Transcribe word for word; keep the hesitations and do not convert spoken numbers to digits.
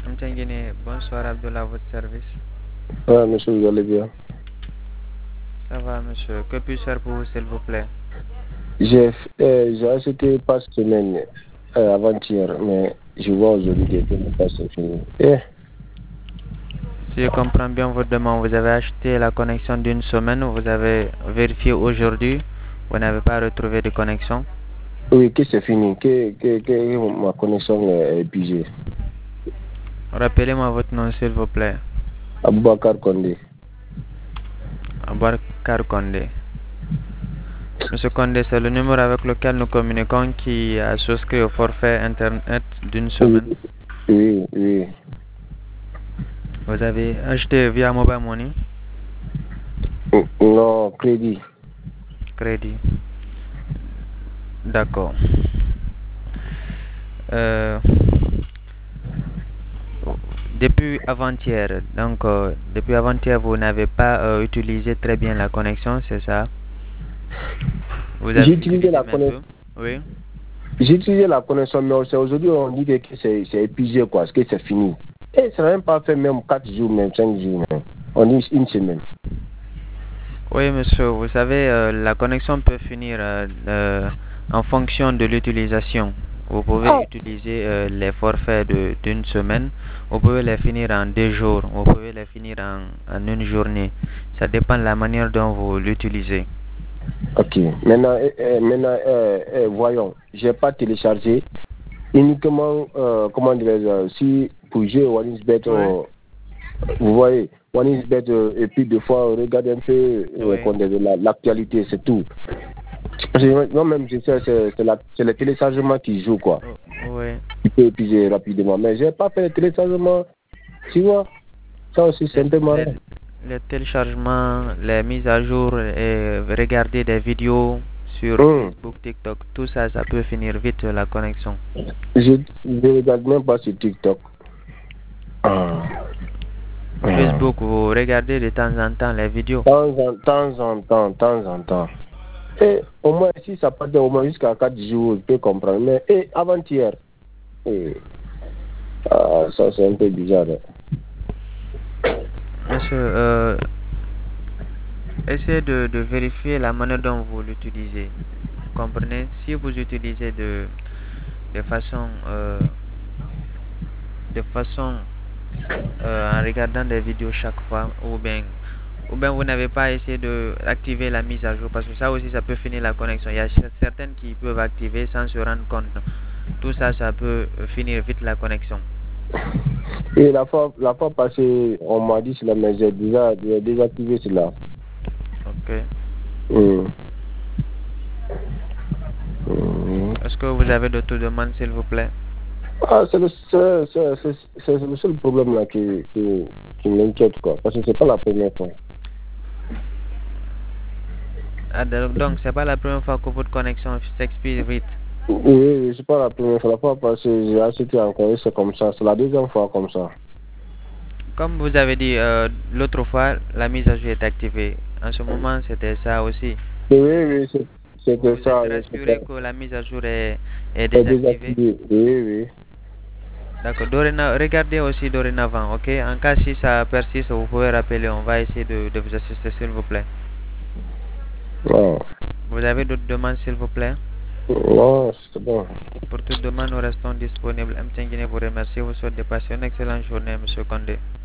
Mtengene, bonsoir Abdullah, à votre service. Ah, monsieur, vous allez bien? Ça va, monsieur. Que puis-je faire pour vous, s'il vous plaît? J'ai euh, j'ai acheté pas semaine euh, avant-hier, mais je vois aujourd'hui que le pass est fini. Eh, Si je comprends bien votre demande, vous avez acheté la connexion d'une semaine, vous avez vérifié aujourd'hui, vous n'avez pas retrouvé de connexion. oui, que c'est fini, que, que, que ma connexion est épuisée. Rappelez-moi votre nom, s'il vous plaît. Aboubakar Kondé. Aboubacar Condé. Monsieur Condé, c'est le numéro avec lequel nous communiquons qui a souscrit au forfait Internet d'une Oui, semaine. oui, oui. Vous avez acheté via Mobile Money, Non, crédit. crédit. D'accord. Euh, Depuis avant-hier, donc euh, depuis avant-hier, vous n'avez pas euh, utilisé très bien la connexion, c'est ça? Vous J'ai avez utilisé utilisé la un peu? connexion. Oui. J'ai utilisé la connexion, mais c'est aujourd'hui on dit que que c'est c'est épuisé, quoi, que c'est fini. Et ça n'a même pas fait même quatre jours, même cinq jours, même. On dit une semaine. Oui, monsieur, vous savez, euh, la connexion peut finir euh, euh, en fonction de l'utilisation. Vous pouvez Ah, utiliser euh, les forfaits de- d'une semaine, vous pouvez les finir en deux jours, vous pouvez les finir en, en une journée. Ça dépend de la manière dont vous l'utilisez. ok. Maintenant, euh, euh, maintenant euh, euh, voyons. Je n'ai pas téléchargé. Uniquement, euh, comment dirais-je, si pour jouer OneXBet, Oui. euh, vous voyez, OneXBet, euh, et puis des fois, regarder un peu euh, Oui. comment dire, la- l'actualité, c'est tout. Parce que moi-même, je sais, c'est c'est la- c'est le téléchargement qui joue, quoi. Oh, oui. Qui peut épuiser rapidement. Mais je n'ai pas fait le téléchargement, tu vois. Ça aussi, c'est Les, un peu les, marrant. les téléchargements, les mises à jour et regarder des vidéos sur Hum. Facebook, TikTok, tout ça, ça peut finir vite la connexion. Je ne regarde même pas sur TikTok. Ah. Ah. Facebook, vous regardez de temps en temps les vidéos. Temps en temps, en temps, temps en temps. Et au moins, si ça part au moins jusqu'à quatre jours, je peux comprendre. Mais et avant-hier, et, ah, ça c'est un peu bizarre. Monsieur, euh, essayez de, de vérifier la manière dont vous l'utilisez. Vous comprenez? Si vous utilisez de, de façon, euh, de façon euh, en regardant des vidéos chaque fois, ou bien, ou bien vous n'avez pas essayé d'activer la mise à jour, parce que ça aussi, ça peut finir la connexion. Il y a certaines qui peuvent activer sans se rendre compte. Tout ça, ça peut finir vite la connexion. Et la fois, la fois passée, on m'a dit cela, mais j'ai déjà j'ai désactivé cela. Ok. Hum. Hum. Est-ce que vous avez d'autres demandes, s'il vous plaît? Ah, c'est le, c'est, c'est, c'est, c'est le seul problème là qui, qui, qui m'inquiète, quoi. Parce que c'est pas la première fois. Ah, donc, c'est pas la première fois que votre connexion s'expire vite. Oui, oui, c'est pas la première fois. La fois passée, j'ai acheté encore et c'est comme ça. C'est la deuxième fois comme ça. Comme vous avez dit euh, l'autre fois, la mise à jour est activée. En ce moment, c'était ça aussi. Oui, oui, c'est- Vous c'était vous êtes ça. Oui, rassuré c'était que la mise à jour est, est c'est désactivée? désactivé. Oui, oui. D'accord. Dorénavant, regardez aussi dorénavant, ok? En cas si ça persiste, vous pouvez rappeler. On va essayer de, de vous assister, s'il vous plaît. Non, Vous avez d'autres demandes, s'il vous plaît? non, c'est bon. Pour toute demande, nous restons disponibles. M. Tchengine vous remercie. Vous souhaite de passer une excellente journée, Monsieur Condé.